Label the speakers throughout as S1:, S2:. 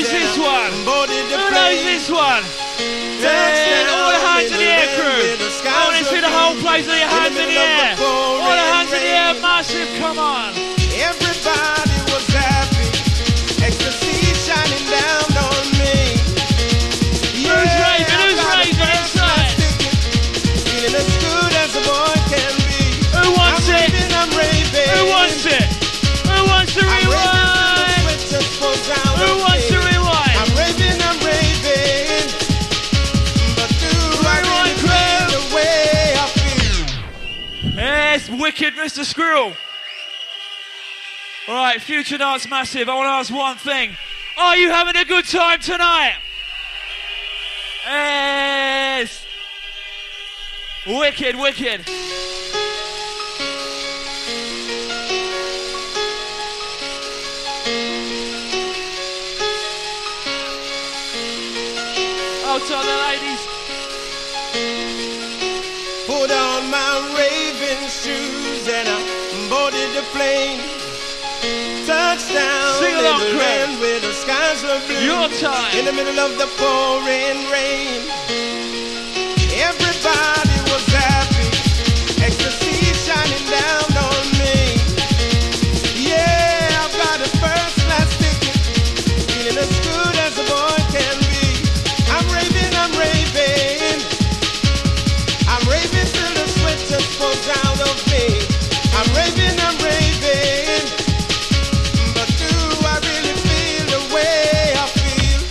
S1: knows this one? Who knows this one? Yeah, all the hands in the air, crew. I want to see the whole place with your hands in the air. All the hands in the air, massive, come on.
S2: Everybody was happy, ecstasy shining down on me.
S1: Who's raving? Who's raving inside?
S2: Feeling as good as a boy can be.
S1: Who wants it?
S2: I'm raving.
S1: Who wants it? Who wants to rewind? Who wants to rewind?
S2: I'm raving. But do I really feel the way I feel?
S1: Yes, wicked Mr. Squirrel. All right, Future Dance Massive, I want to ask one thing. Are you having a good time tonight? Yes. Wicked, wicked. Out on the ladies.
S2: Put on my raving shoes and I boarded the plane. Touchdown
S1: Sing
S2: in
S1: along,
S2: the
S1: Craig.
S2: land where the skies are blue.
S1: Your time.
S2: In the middle of the pouring rain. Everybody was happy. Ecstasy shining down on me. Yeah, I've got a first class ticket. Feeling as good as a boy can be. I'm raving, I'm raving. I'm raving till the sweat just falls out of me. I'm raving, I'm raving. But do I really feel the way I feel?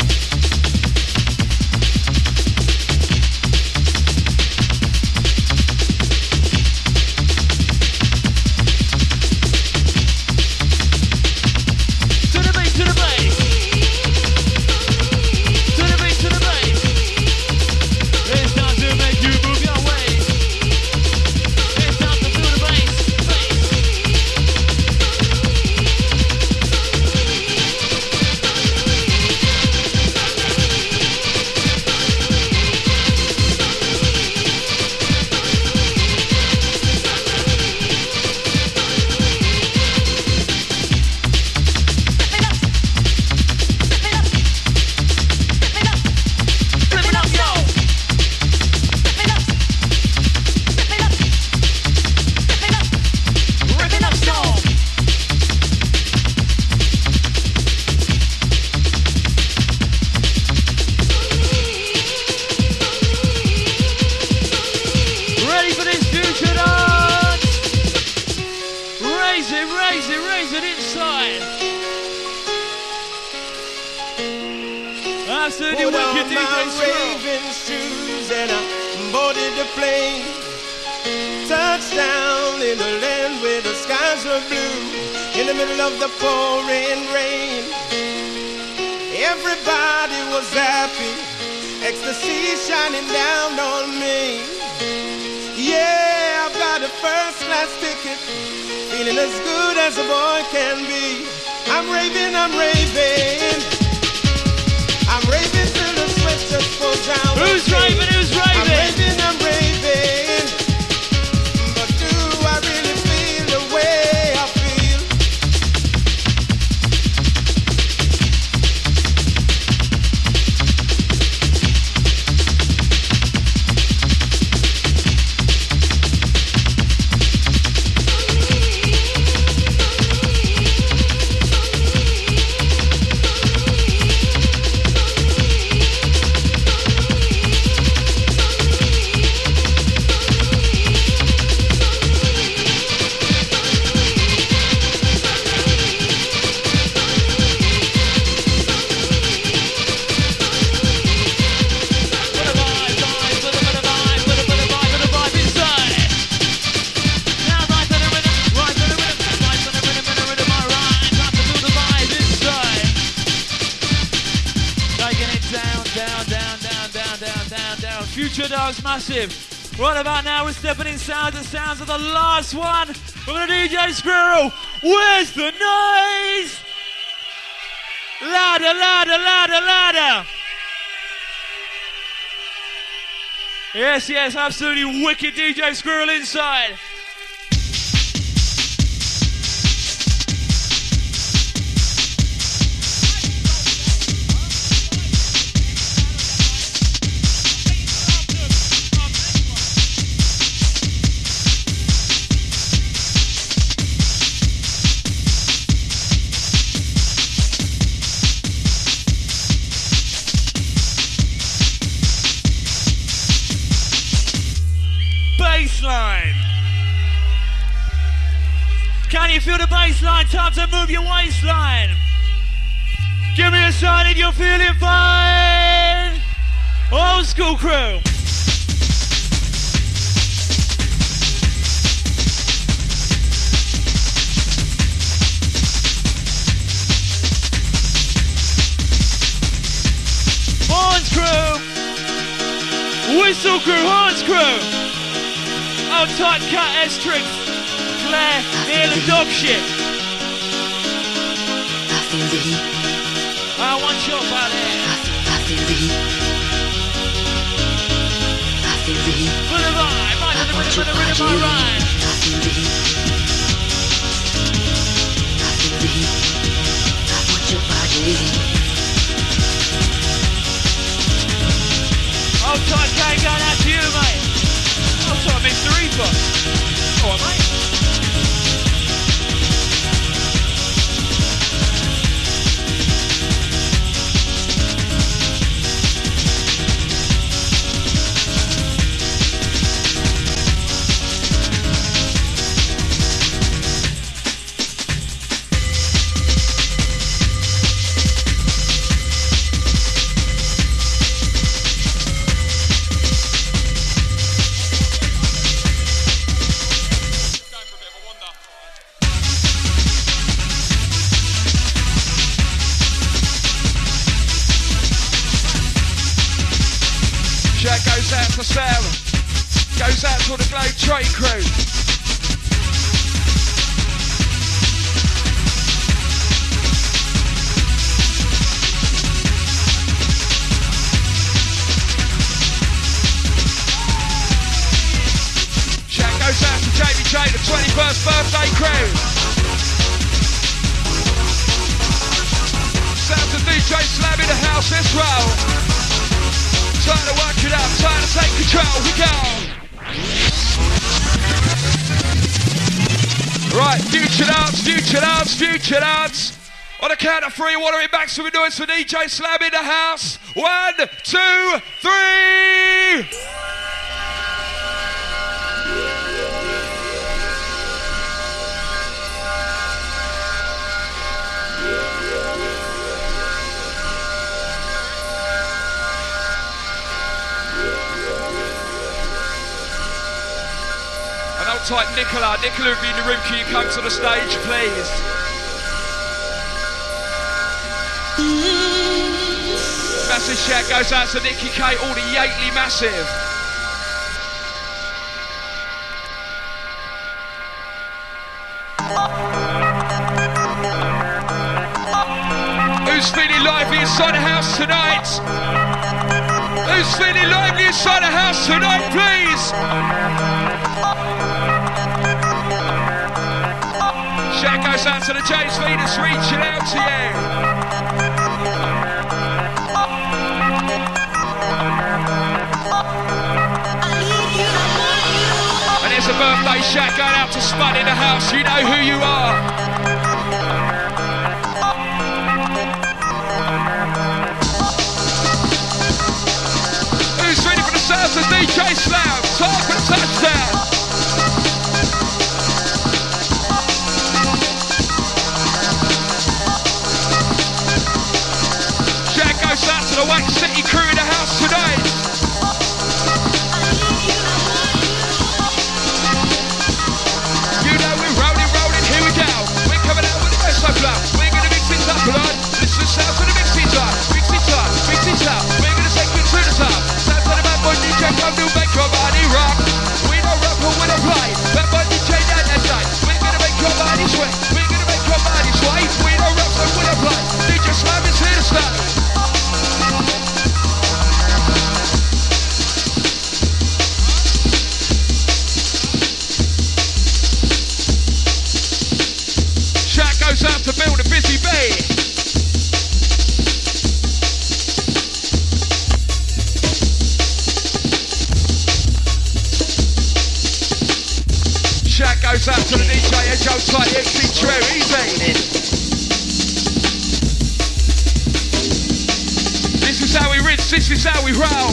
S1: To the beat, to the bass. To the beat, to the bass. It's time to make you move your waist. It's time to feel the bass, ready for this future dance? Raise it, raise it, raise it inside. Absolutely
S2: Put
S1: wicked
S2: on my
S1: DJ Squirrel.
S2: raving shoes and I boarded the plane. Touchdown in the land where the skies are blue. In the middle of the pouring rain. Everybody was happy. Ecstasy shining down on me. Yeah, I've got a first class ticket. Feeling as good as a boy can be. I'm raving, I'm raving. I'm raving till the sweat just falls down.
S1: Who's raving? Who's
S2: I'm
S1: raving?
S2: raving, I'm raving. But do I really feel the way I feel?
S1: Future Dance Massive. Right about now, we're stepping in sounds and sounds of the last one. We're going to DJ Squirrel. Where's the noise? Louder, louder, louder, louder. Yes, yes, absolutely wicked DJ Squirrel inside. Can you feel the bass line? Time to move your waistline. Give me a sign if you're feeling fine. Old school crew. Horns crew. Whistle crew, horns crew. Old tight cut S-Tricks. Claire, Neil and dog shit.
S3: I feel the heat.
S1: One shot by there.
S3: I feel the heat. I feel the heat.
S1: For the vibe, right to the rhythm of my rhyme.
S3: I feel the heat. I feel the heat. I want your body.
S1: Old tight K going out to you, mate. Old tight Mr. Reaper. All right, mate.
S4: Goes out to the Globe Trade crew. Shout goes out to JBJ, the 21st birthday crew. Sounds of DJ Slab in the house, let's roll. Time to work it up, time to take control, we go! Right, future dance, future dance, future dance. On the count of three, water it back, so we do it for DJ Slab in the house. 1, 2, 3! Type Nicola, if you're in the room, can you come to the stage, please? Massive shout goes out to Nikki K, all the Yateley massive. Who's feeling lively inside the house tonight? Who's feeling lively inside the house tonight, please? Shout goes out to the James Venus reaching out to you. And there's a birthday shout going out to Spud in the house. You know who you are. Who's ready for the sounds of DJ Slam? Time for the touchdown. Out to the Wax City crew in the house tonight. You know we're rolling, here we go. We're coming out with the best of love. We're gonna mix it up, blood. Listen to sound to the mixing time. Mix it up. We're gonna take it to the top. Sound to the bad boy DJ, come to make your body rock. We don't rap but we don't play. Bad boy DJ down that night. We're gonna make your body sweat. We're gonna make your body sway. We don't rap but we don't play. DJ Slam is here to stay. Goes out to Bill the Busy Bee. Shout goes out to the DJ Edge outside XC True, easy. This is how we rinse, this is how we roll.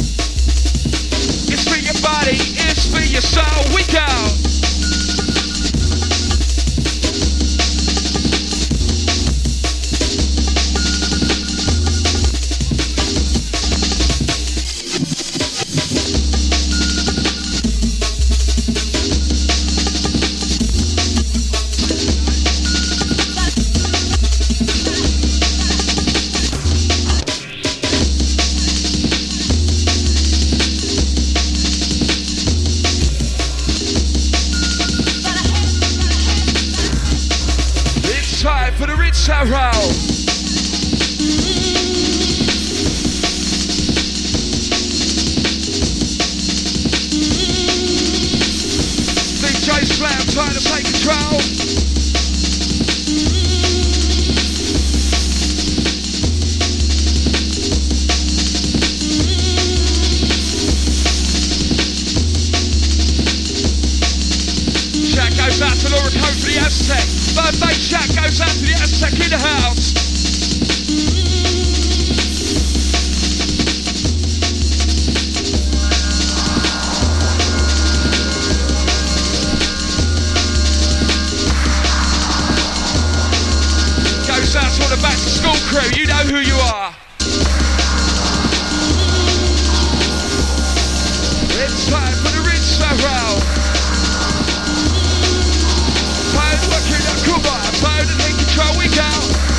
S4: It's for your body, it's for your soul, we go. Sarrow. DJ Slam trying to take control. Shout goes out to Laura Code for the Aztec. Birthday shout goes out to the Aztec in the house. Goes out to all the back to school crew, you know who you are. It's time for the rinse roll. Time working at cover, time to take control, we go.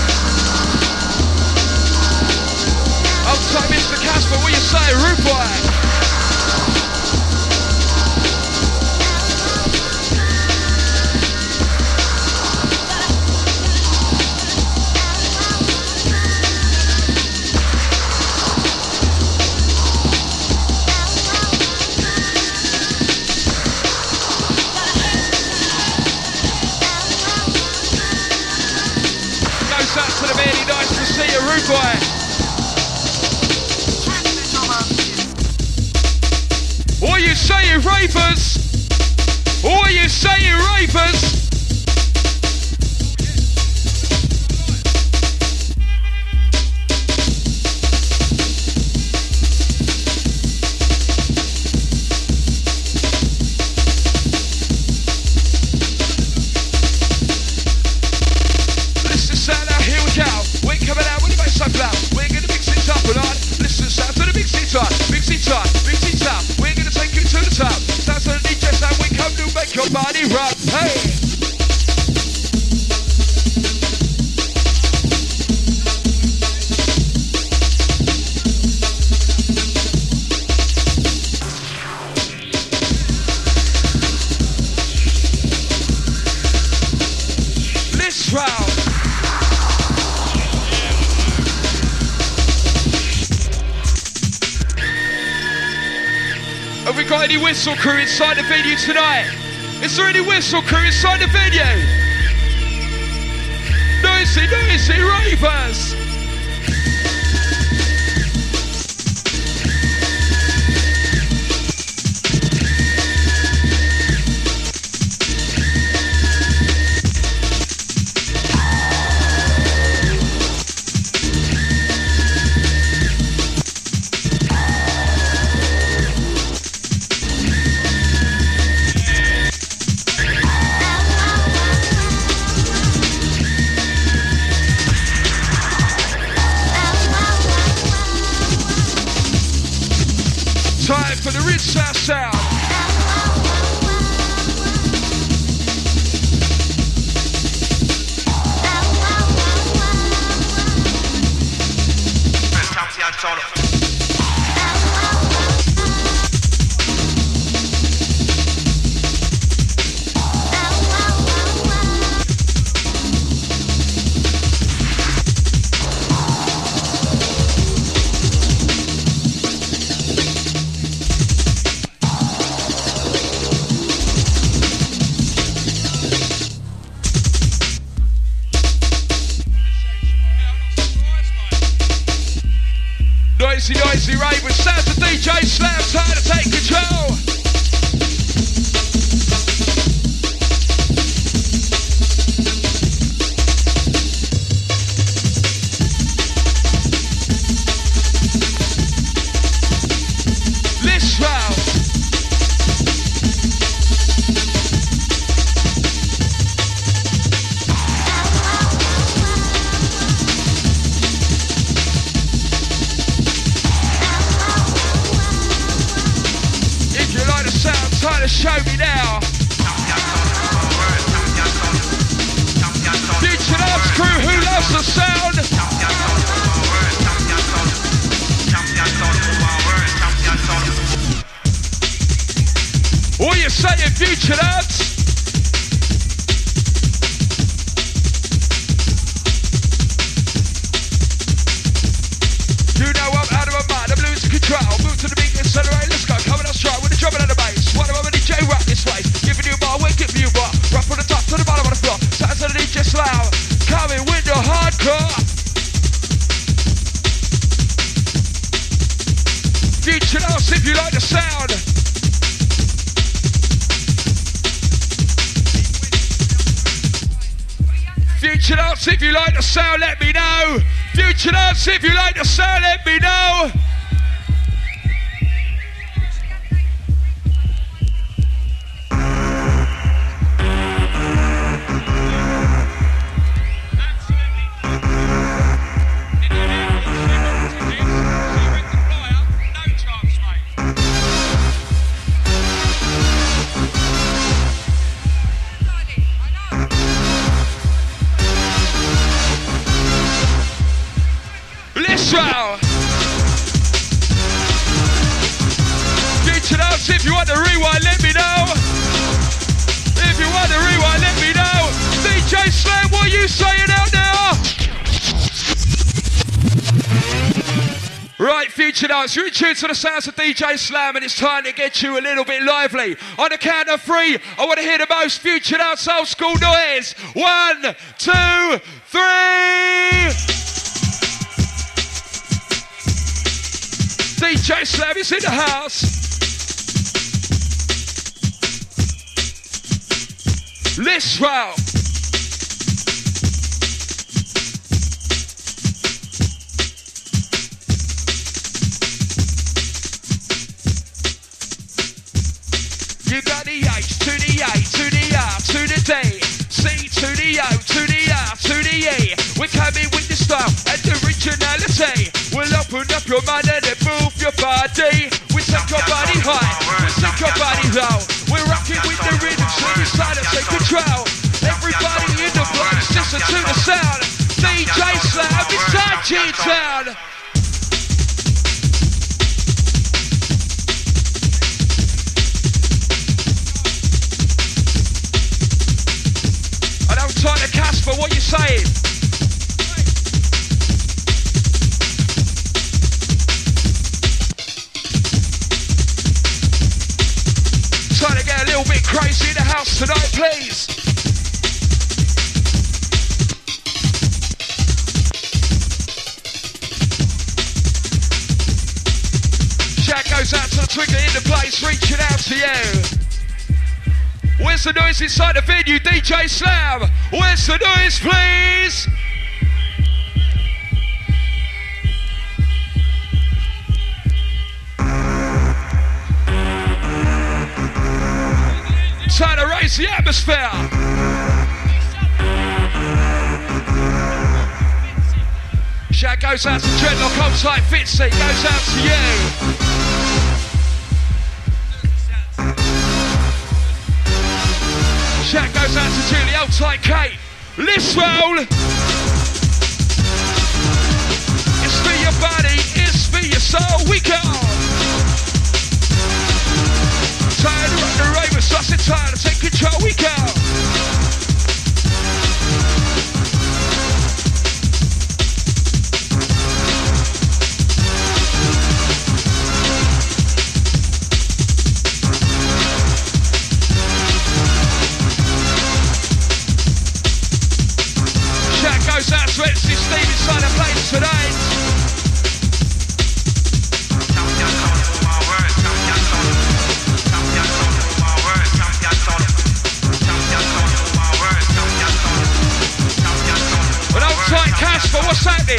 S4: Outside Mr. Casper, what you say, rude boy? Really nice to see you, rude boy. What you saying, rapers? What you saying, rapers? We're gonna mix it up a lot. Listen, sound to the mix it up, mix it up, mix it up. We're gonna take you to the top. Sound to the DJ sound, we come to make your body rock. Hey! This round. Have we got any whistle crew inside the venue tonight? Is there any whistle crew inside the venue? Noisy, noisy ravers! Time for the Rinse Sound. Noisy, noisy ravers, sound to DJ Slam, time to take control. This round. Trying to show me now. Future Dance crew, who loves the sound? What you saying, Future Dance? Slam, coming with the hardcore. Future House if you like the sound. Future House if you like the sound, let me know. Future House if you like the sound, let me know. Future House, if you want the rewind, let me know. If you want the rewind, let me know. DJ Slam, what are you saying out there? Right, Future House, you're in tune to the sounds of DJ Slam, and it's time to get you a little bit lively. On the count of 3, I want to hear the most Future House old school noise. 1, 2, 3. DJ Slam is in the house. Let's roll. You got the H to the A to the R to the D, C to the O to the R to the E. We're coming with the style and the originality. We'll open up your mind and then move your body. We take your body high, we take your body low. We're rocking with the rhythm, so we decide to take control. Everybody in the place, listen to the sound. DJ Slam, it's time G-Town. I don't talk to Casper, what you saying? Trying to get a little bit crazy in the house tonight, please. Shout goes out to the Twigger in the place, reaching out to you. Where's the noise inside the venue, DJ Slam? Where's the noise, please? Trying to raise the atmosphere. Shout goes out to Dreadlock, hold tight, Fitzy, goes out to you. Shout goes out to Julie, hold tight, Kate. Let's roll. It's for your body, it's for your soul, we go. Tired of running the rave, we're sussing tired to take control, we go. Shout goes out to MC Steve inside the place tonight. Casper, what's happening?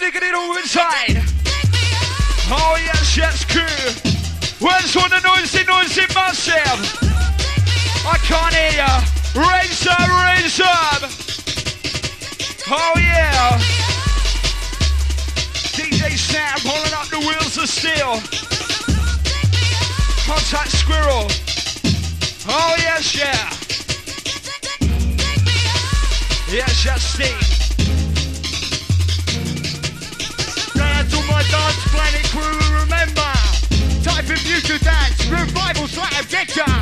S4: digging it all inside. Oh yes, yes, crew. Where's all the noisy massive? I can't hear ya. Raise up, raise up. Oh yeah. DJ Sam pulling up the wheels of steel. Contact Squirrel. Oh yes, yeah. Yes, yes, Steve. Going to my dance planet crew, remember. Type in future dance, revival slap, get ya.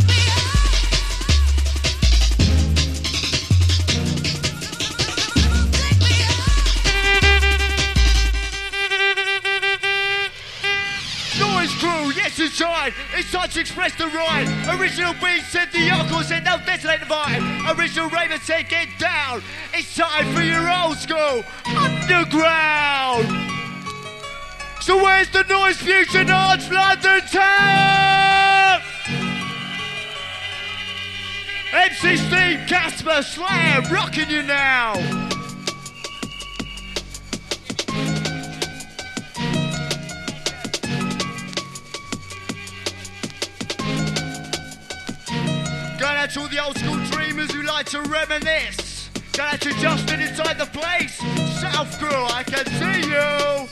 S4: Noise crew, yes inside. It's time to express the right. Original beat said the uncle said no, detonate the vibe. Original Raven said get down. It's time for your old school underground. So where's the Noise Future Dance London Town? MC Steve, Casper, Slam, rocking you now. Going out to all the old school dreamers who like to reminisce. Going out to Justin inside the place. South Crew, I can see you.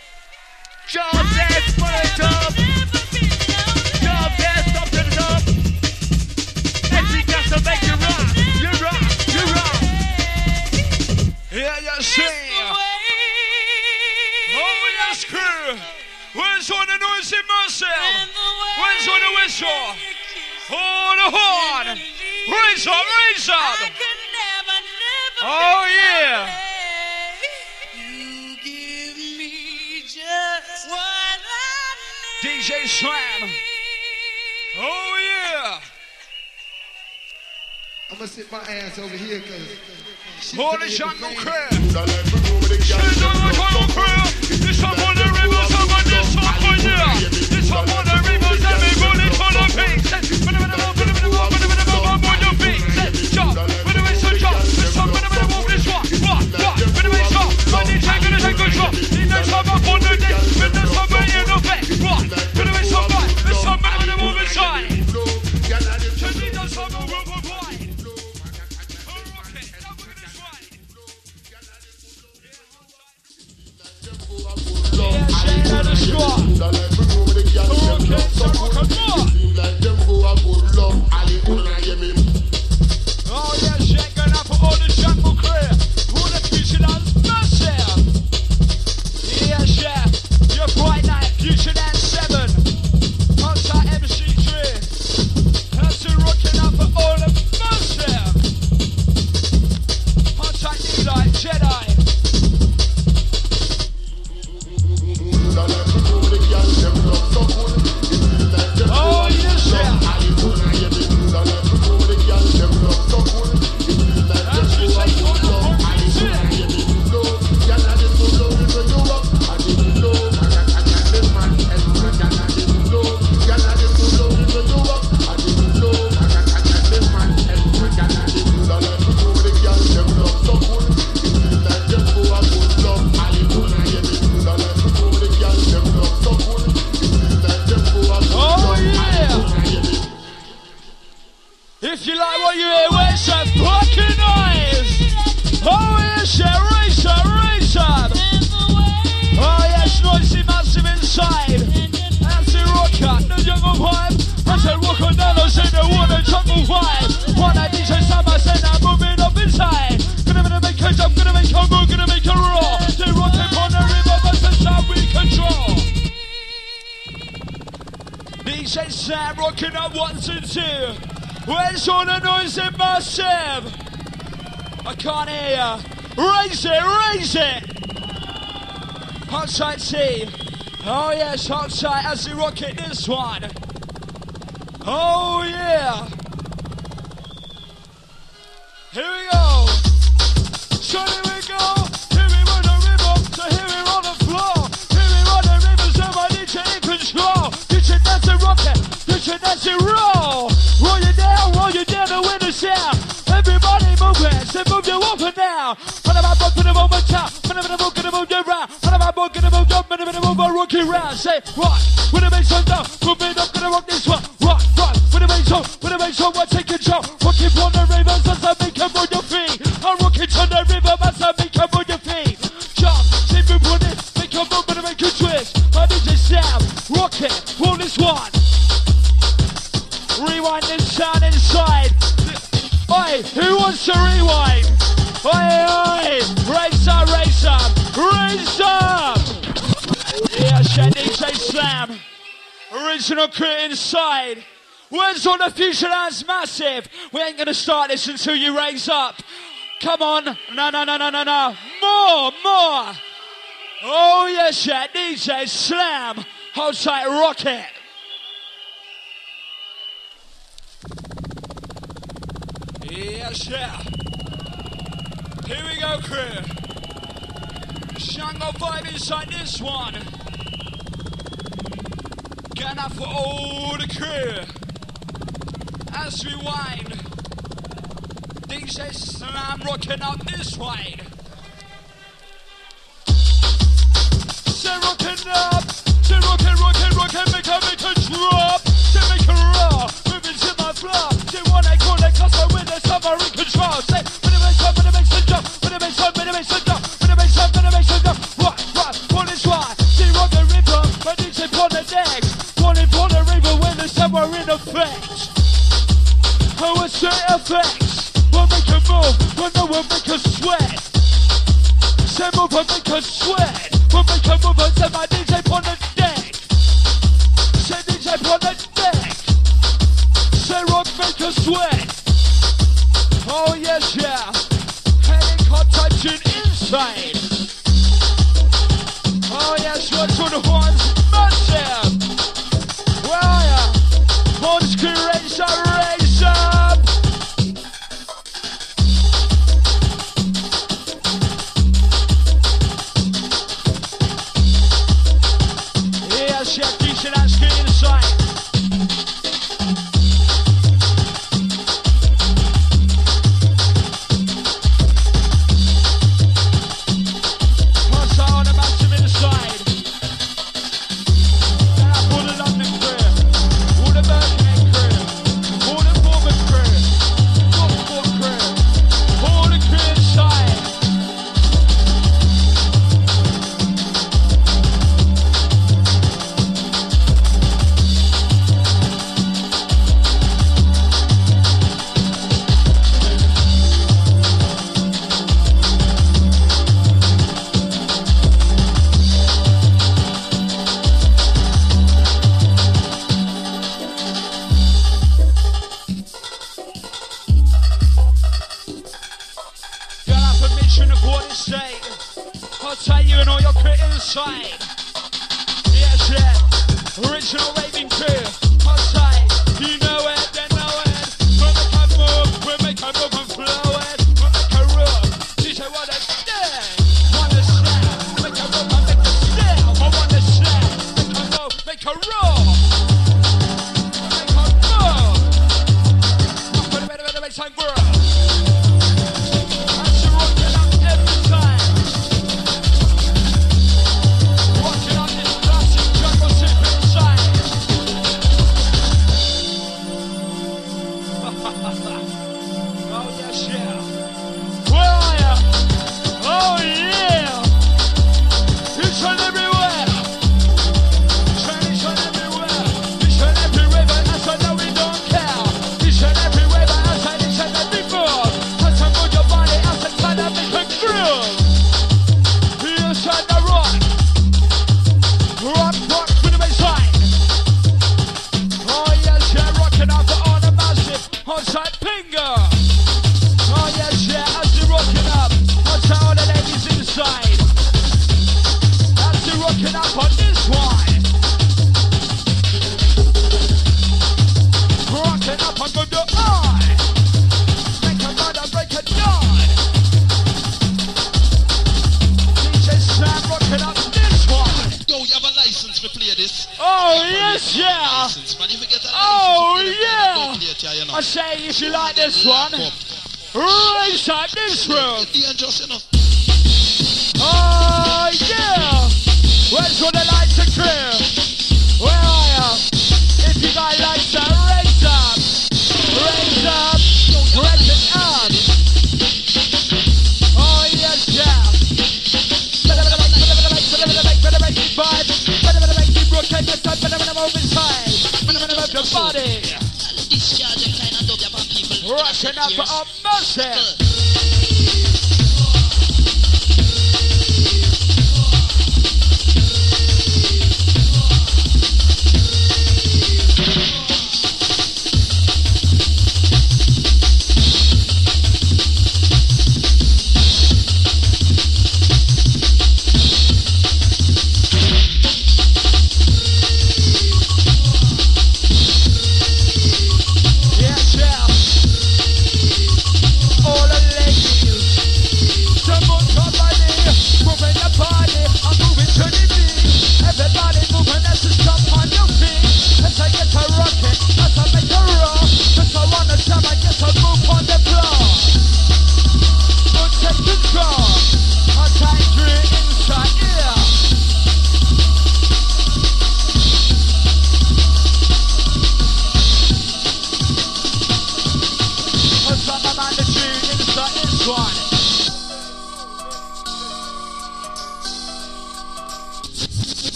S4: Jump, dance, put it up. Jump, dance, up to the top. pressure. Hold on. Raise up, raise up. Oh yeah.
S3: You give me just what I need.
S4: DJ Slam. Oh yeah.
S2: I'm gonna sit my ass over here because
S4: For the jungle crew. She's on the jungle crew. This one for the rivers of this one for you. This one for the rivers, everybody for the beats. Put them in the mouth, put them in the mouth, put them in the mouth, put your feet. Jump, put them in some jump. This one, put them in the mouth, this one. What, put them in some. My DJ gonna take control. In the summer for the day. In the summer in the back. What, put them in some fun. This one, put them in the move inside. Turn it down some more, we'll provide. Oh yeah, shaking up for all the jungle crew. All the Futurelands massive. Yeah, chef, your bright night, Futureland 7. Outside MC3. That's it, rocking up for all the massive. Outside Eli, Jedi. Oh yes, yeah. That's just like all the if you like what you hear, where's some fucking noise? Oh yes, yeah, raise up, raise up. Oh yes, noisy massive inside. That's the rock out, the jungle vibe. I said rock on down, I said the water jungle vibe. One I DJ Sam, I said I'm moving up inside. Gonna make a jump, gonna make a move, gonna make a roar. They rock upon the river, but that's how we control. DJ Sam rocking up 1 and 2. Where's all the noise in massive? I can't hear ya. Raise it, raise it. Outside T. Oh yes, outside as we rocket this one. Oh yeah. Here we go. So here we go. Here we run the river. So here we on the floor. Here we run the river. So my DJ in control. DJ that's a rocket. DJ that's a roll. Roll you down to win the sound. Everybody move it, so move you up and down. What am I going to move my top? What am I going to move you round? What am I going to move up? What am I going to move my rookie round? Say, rock, when it makes some down. Move it up, gonna rock this one. Rock, when it makes so, I take control. Rocking on the rivers, as I make them on your feet. I'm rocking on the river, as I make them on your feet. Jump, see me put it, make a move, and make a twist. My DJ sound, rock it, roll this one. Rewind this sound inside. Oi, who wants to rewind? Oi, oi, raise up, raise up, raise up. Yeah, DJ Slam. Original crew inside. Where's all the Futurelands massive? We ain't gonna start this until you raise up. Come on. No. More. Oh, yes, yeah, DJ Slam. Hold tight, rocket. Yes, yeah. Here we go, crew. Shango vibe inside this one. Get up for all the crew. As we wind. DJ Slam rocking up this way. Say rocking up. Say rocking, make a drop. Say make a roll. Moving to my floor. Say one I call it cause I win the summer in control. Say, when it makes up, when it makes a jump. When it makes up, when it makes a jump. When it makes up, when it makes a jump. Right, pull this one. Say rock the river. My DJ on the deck. Falling for the river when the summer in effect. Oh, it's the effects. We'll make a move. We'll make a sweat. Say move and make a sweat. We'll make a move and say my DJ on the deck. Say DJ on the deck.
S1: the sweat. Oh yes, yeah. Helicopter tune inside. Oh yes, what's on the horns? Massive. Well, yeah. Horns can raise up. Yes, yeah, decent ass good inside.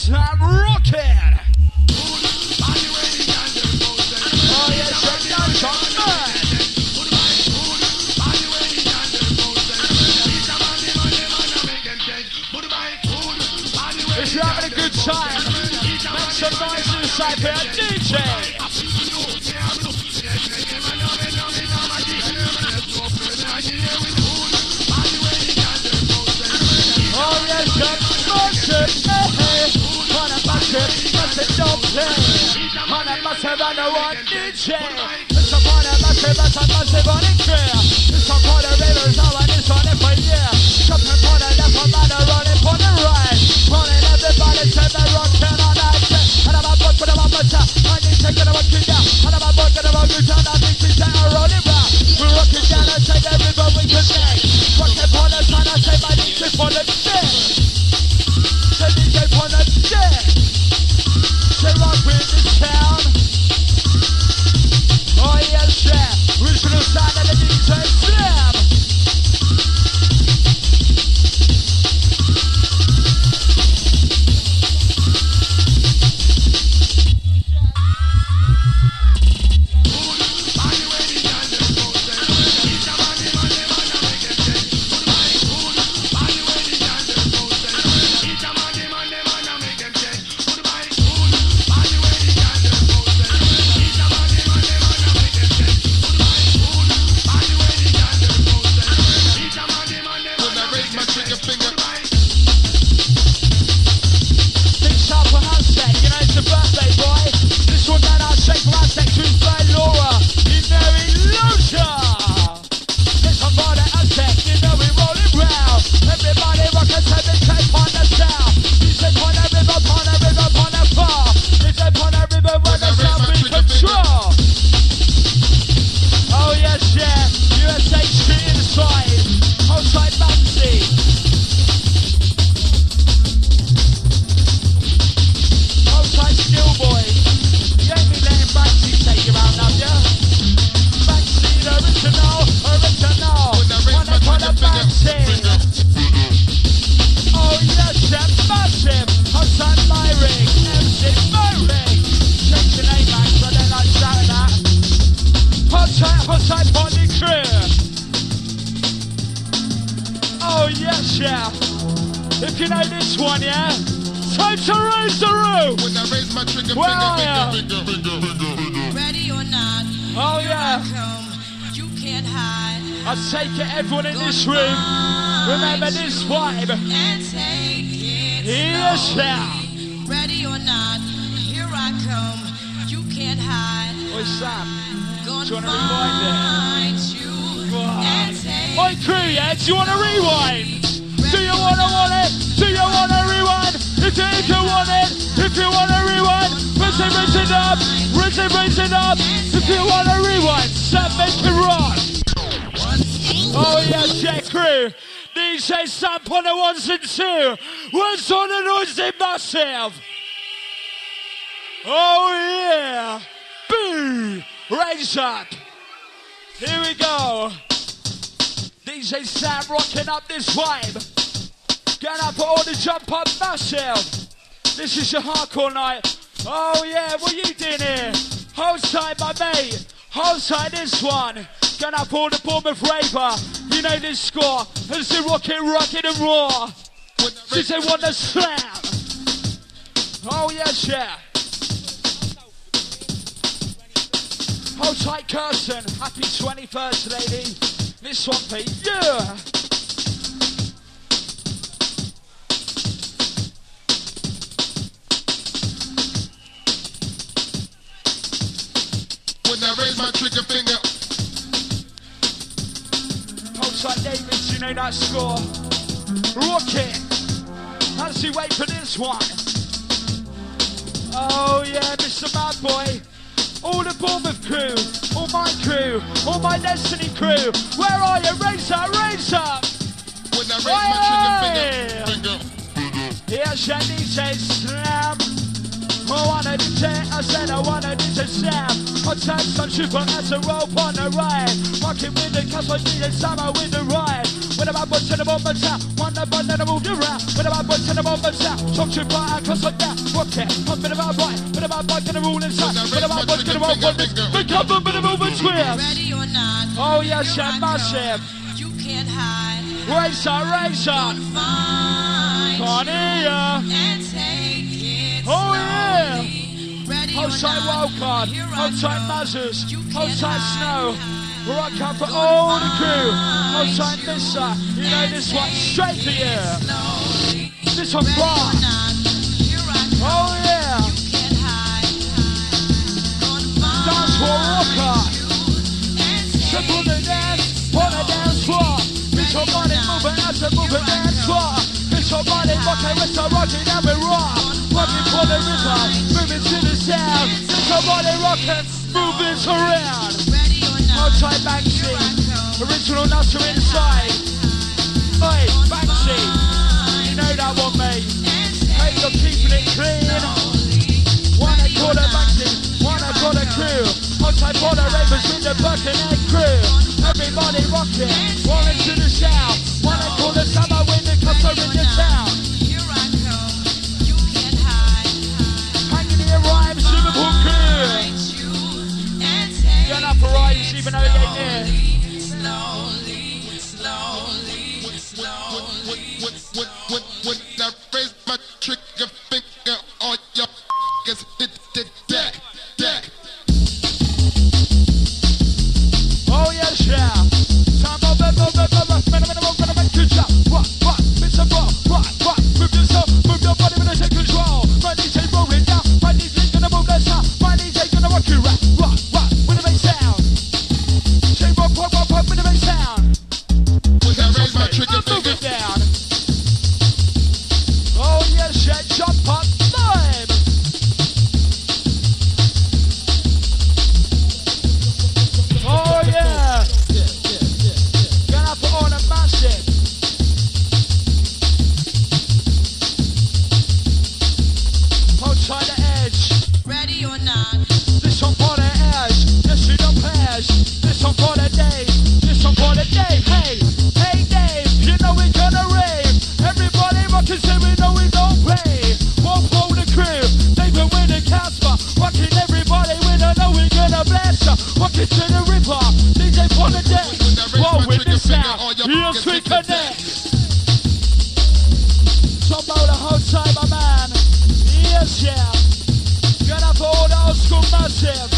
S4: Sam rocking. Oh yeah, check it out, come on. If you're having a good time, make some noise inside here, DJ. Oh yes, massive, hey, on a massive, don't play. On a massive, I know one DJ. It's a on a massive, on it clear. It's on the rivers, now and it's on it for year. Jumping on the left, I'm on the running for the right. Running everybody, say the rockin' on that shit. And I'm a book for the one more time. I need to get a rock down. And I'm a book for the one more time. I need to get a rolling round. We're rocking down and take everybody we can make. Rockin' on the sun, I say my DJ for the dick. Say DJ for the dick. Say rock with this town. Oh yes, yeah. Original sound of the DJ Slam. If you know this one, yeah? Time to raise the roof! When I raise my trigger finger. Ready or not, oh yeah. You can't hide. I take it, everyone in this room, remember this vibe. And take it. Yes, yeah. Ready or not, here I come. You can't hide. What's that? Do you want to rewind it? My crew, yeah? Do you want to rewind? Do you want it? Do you want to rewind? If you want it, if you want to rewind, raise it up, raise it up. If you want to rewind, Sam, make it rock. Oh yes, yeah, crew. DJ Sam on the ones and two. What's on the noise in massive? Oh yeah. Boo. Raise up. Here we go. DJ Sam rocking up this vibe. Get up all the jump up massive. This is your hardcore night. Oh yeah, what you doing here? Hold tight, my mate. Hold tight this one. Get up all the Bournemouth raver. You know this score. As the rocket and raw. Since they want to slam. Oh yes, yeah. Hold tight, Kirsten. Happy 21st, lady. This one for you. When I raise my trigger finger. Hold tight, Davis, you know that score. Rocket. As you wait for this one. Oh yeah, Mr. Mad Boy. All the Bournemouth crew, all my crew, all my Destiny crew. Where are you? Raise up, raise up. When I raise my trigger finger. Here's your DJ Slam. I wanna DJ, I said I wanna DJ Slam. I touch some super as a rope on the ride. Rocking with the cups, I need a summer with the ride.
S1: When I'm out to the moment out, one by one and I move around. When I'm out to the moment out, talk to right and cross up down. Rock it, I'm in about right, when I'm out to the rule inside. When I'm out to the moment, pick up a bit of movement twist.
S3: Ready or not,
S1: Oh yes, yeah, massive.
S3: you can't hide.
S1: Razor, razor.
S3: Find
S1: Cornelia.
S3: and take it
S1: Oh yeah.
S3: slowly. Ready or
S1: Hold tight
S3: not,
S1: wildcard,
S3: here I
S1: hold tight
S3: come.
S1: Mazzers,
S3: You
S1: hold
S3: can't
S1: tight
S3: hide.
S1: Snow. Rock up for all the crew. Hold tight Mister. You know this one straight for you.
S3: Slowly.
S1: This one
S3: Ready or
S1: bar.
S3: not, here I come.
S1: Oh yeah.
S3: You can't hide. Gonna
S1: Dance floor
S3: find
S1: rocker.
S3: you and
S1: Triple the
S3: take
S1: dance, on the dance floor. Bitch your body moving as a moving dance floor. Bitch your body rocking, with the rocking and we rock. Rocking for the rhythm, moving to the sound. Bitch your body rocking, moving around.
S3: ready or not.
S1: Hold tight Banksy, original nutter inside. Oi, Banksy, you know that one mate. Hey, you're keeping it clean. One they call it Banksy, one they call it crew. Hold tight for the ravers with the Birkenhead crew. Everybody rocking, rolling to the sound. One they call it summer wind that comes over in your town.
S3: Here I come. You can't hide.
S1: Hanging in rhymes, Liverpool crew.
S3: Find you and take
S1: Get up for rhymes even though they ain't here.
S3: slowly, slowly, slowly.
S2: When I raise my trigger finger, all your f***ers hit the deck, deck.
S1: Oh yes, yeah. Time over, make good job. Rock, bitch and rock. Move yourself, move your body when I take control. My DJ rolling down, my DJ gonna move that sound. My DJ gonna rock you right. Rock, with the bass sound. Say rock, with the bass sound.
S2: When I raise my trigger
S1: Move
S2: finger,
S1: it down. Oh yes, yeah, jump up time. Oh yeah. Gonna put on a massive. Hold tight the edge.
S3: Ready or not.
S1: This one for the edge. This you don't pass. This one for the Dave. This one for the Dave. Hey Dave, you know we gonna rave. Everybody rockin' say we know we don't play. One for the crew. They've been winning Casper. Rockin' everybody we don't know we gonna blast ya. Rockin' to the river. DJ for the deck. Roll with the sound. Here's we connect. Some about the whole time, my man. Yes, yeah. Get up for all the old school massive.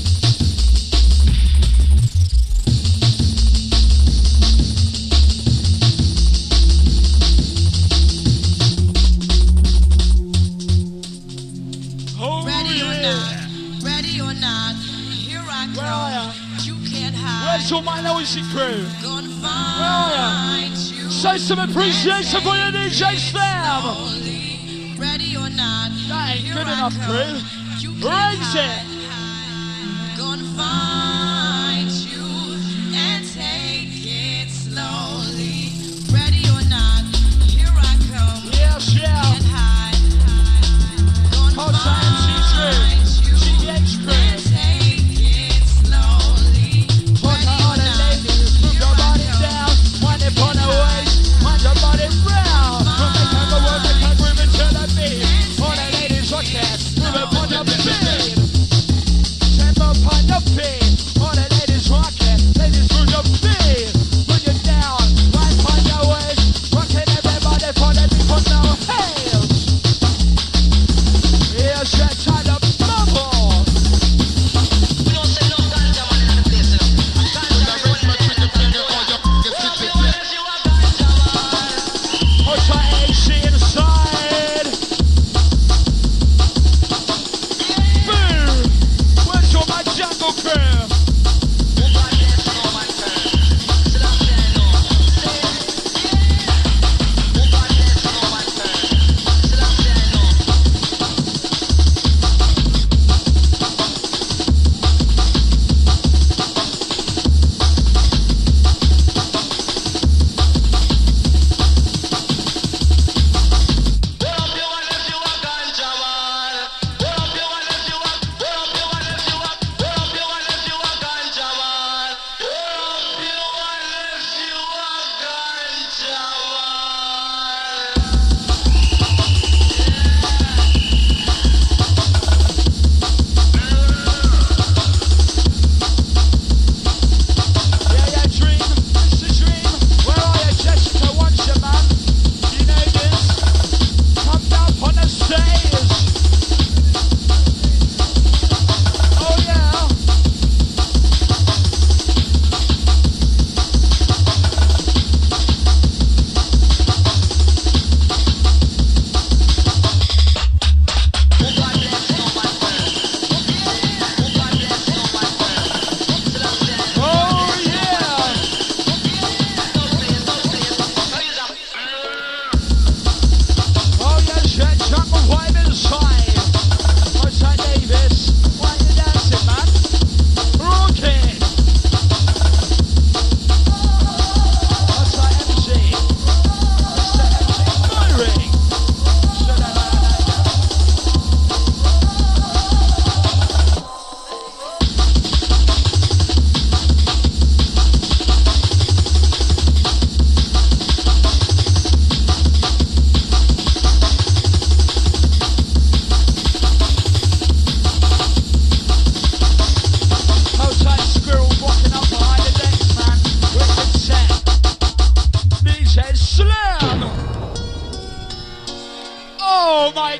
S1: Oh,
S3: Ready or
S1: yeah.
S3: not. Ready or not. Here I
S1: Where are ya?
S3: come. You can't hide.
S1: Where's all my noisy crew?
S3: Gonna
S1: are ya?
S3: find you.
S1: Show some appreciation for your DJ Slam.
S3: Slowly. Ready or not.
S1: That ain't
S3: Here
S1: good
S3: I
S1: enough,
S3: come.
S1: crew.
S3: You can't
S1: Raise
S3: hide.
S1: it.
S3: Gonna find you and take it slowly. Ready or not. Here I come.
S1: Yes, yeah.
S3: Can't hide. Gonna
S1: Hold tight, MC3.
S3: find you
S1: GBH crew.
S3: and take it slowly.
S1: Put
S3: Ready
S1: her
S3: or
S1: on the
S3: not.
S1: ladies. Move your body down. Wind it on the waist. Wind your body round. From the camera, work the cat, move it to the beat. All the ladies rock that. Move it on your feet. Step up on your feet.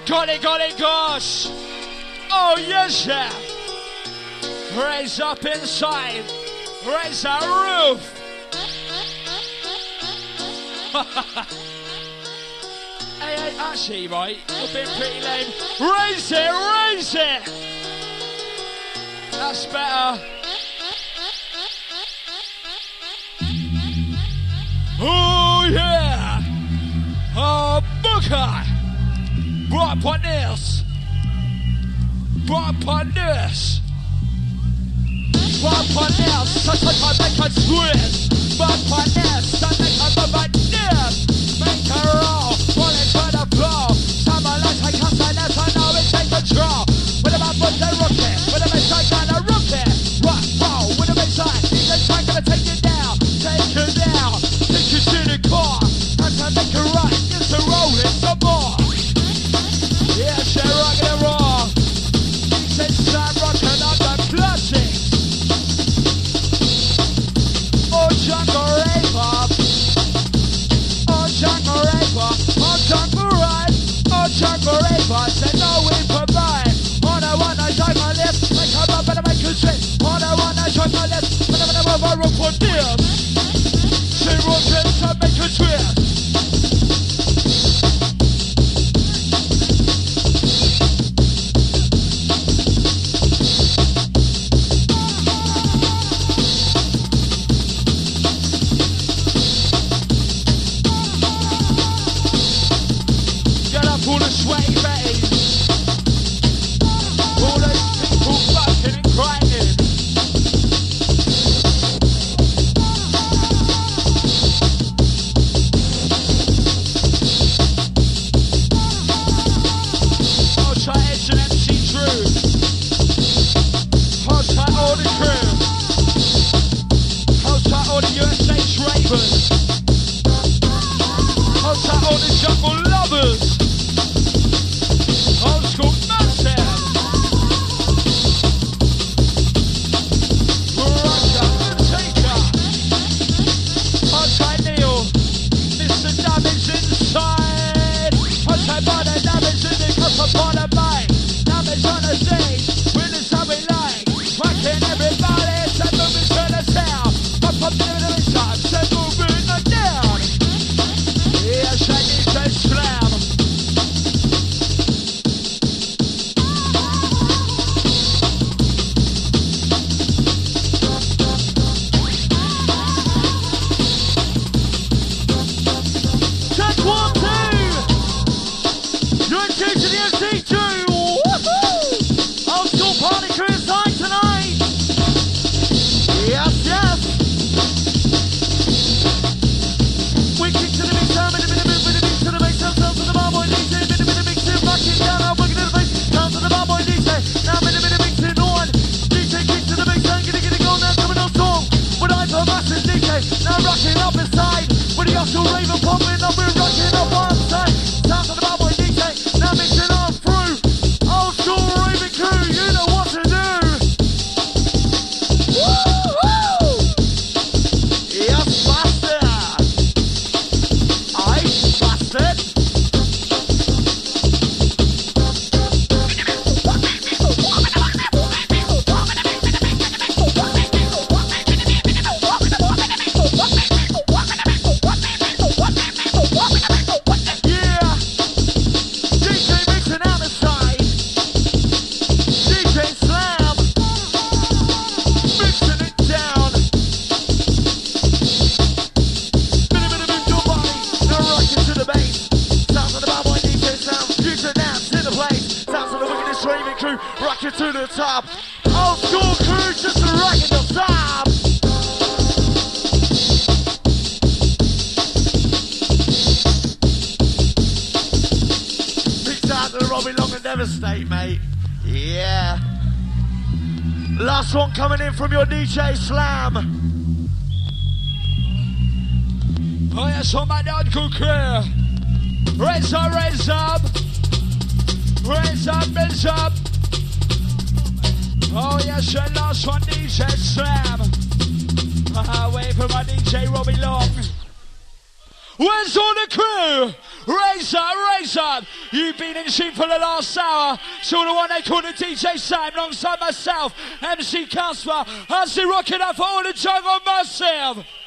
S1: gosh. Oh, yes, yeah. Raise up inside. Raise that roof. Hey, actually, right, you've been pretty lame. Raise it, raise it. That's better. Oh, yeah. Oh, Booker. Right upon this. Right upon this. Right upon this. Such a make a twist. Right upon this. Such a make a this. Make a roll. Roll it to the floor. Someone like a cuss and that's I know it take control. With a man put the rocket. With a man strike down a rocket. Rock, roll. With a man strike. They're trying to take it down. Take it down. Take it to the car. And to make it right. Just to roll it some more. Yeah, share rock and roll. Say start rocking on the classic. Oh, jungle raver. Oh, jungle raver. Oh, jungle ride. Oh, jungle raver. Say no, we provide. On the one I drive my lips. Make a rub and make a shit. On the one I drive my lips. When I'm over a rope for this. Say rockets and make a twist. All the sweaty betties, all those people fucking and grinding. Hold tight Edge and MC Drew. Hold tight all the crew. Hold tight all the USH Ravens. Hold tight all the jungle lovers. Old school massive. Russia, Taker. Hold tight Neil. Mr. Damage inside. Hold tight by the damage in the cup upon the mic. Damage on the stage. Winners how we like. Rocking everybody. Set moving to the sound. Up up to the time. Set moving down. Yeah, Shaggy says slam. Now rocking up inside, with the Oscar Raven popping up, we're rocking up one side. Sounds of the bad boy DJ, now mixing on through. Old school Raven crew, you know what to do. Woo-hoo! Yes, bastard. I bastard. Rocking to the top. Old school crew just rocking the top. Peace out to the Robbie Long and Devastate, mate. Yeah. Last one coming in from your DJ Slam. Oh yes, on my Uncle crew. Raise up, raise up. Raise up, raise up. Oh yes, your last one, DJ Slam. Wait for my DJ Robbie Long. Where's all the crew? raise up. You've been in tune for the last hour. So the one they call the DJ Sam, alongside myself, MC Casper. I see rocking up for all the jungle massive.